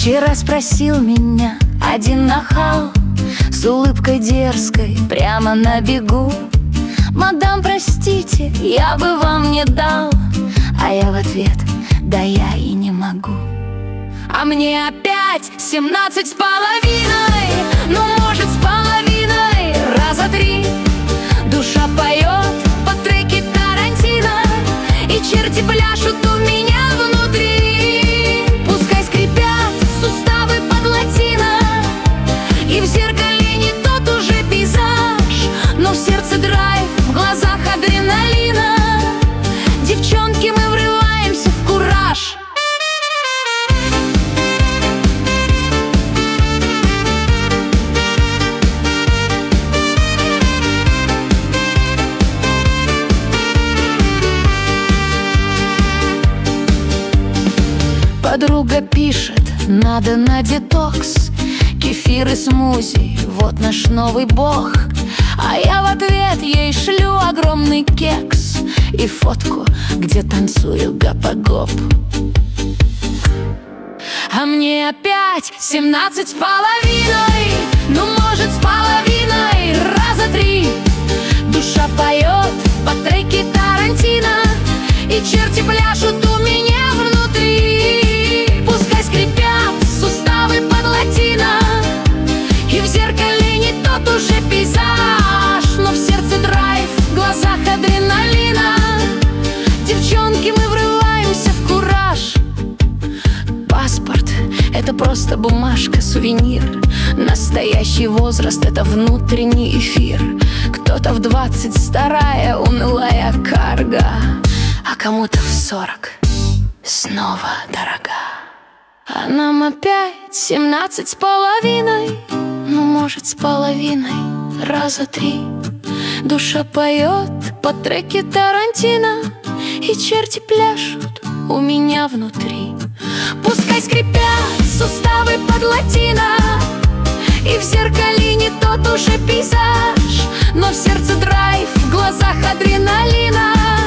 Вчера спросил меня один нахал с улыбкой дерзкой прямо на бегу: «Мадам, простите, я бы вам не дал». А я в ответ: «Да я и не могу». А мне опять 17 с половиной, ну, может, с половиной, раза 3. Душа поет под треки Тарантино, и черти пляшут у меня внутри. Пускай скрипят суставы под латино, и в зеркале не тот уже пейзаж, но в сердце драйв, в глазах адреналина. Девчонки, мы врываемся в кураж. Подруга пишет: надо на детокс, кефир и смузи, вот наш новый бог. А я в ответ ей шлю огромный кекс и фотку, где танцую гопа-гоп. А мне опять 17 с половиной, ну, может, с половиной, раза 3. Душа поет под треки Тарантино, и черти пляшут у меня внутри. Пускай скрипят суставы под латино, и в зеркале не тот уже пейзаж, но в сердце драйв, в глазах адреналина. Девчонки, мы врываемся в кураж. Паспорт — это просто бумажка, сувенир. Настоящий возраст — это внутренний эфир. Кто-то в 20 старая, унылая карга, а кому-то в 40 снова дорога. А нам опять 17 с половиной, ну, может, с половиной, раза 3. Душа поет под треки Тарантино, и черти пляшут у меня внутри. Пускай скрипят суставы под латино, и в зеркале не тот уже пейзаж, но в сердце драйв, в глазах адреналина.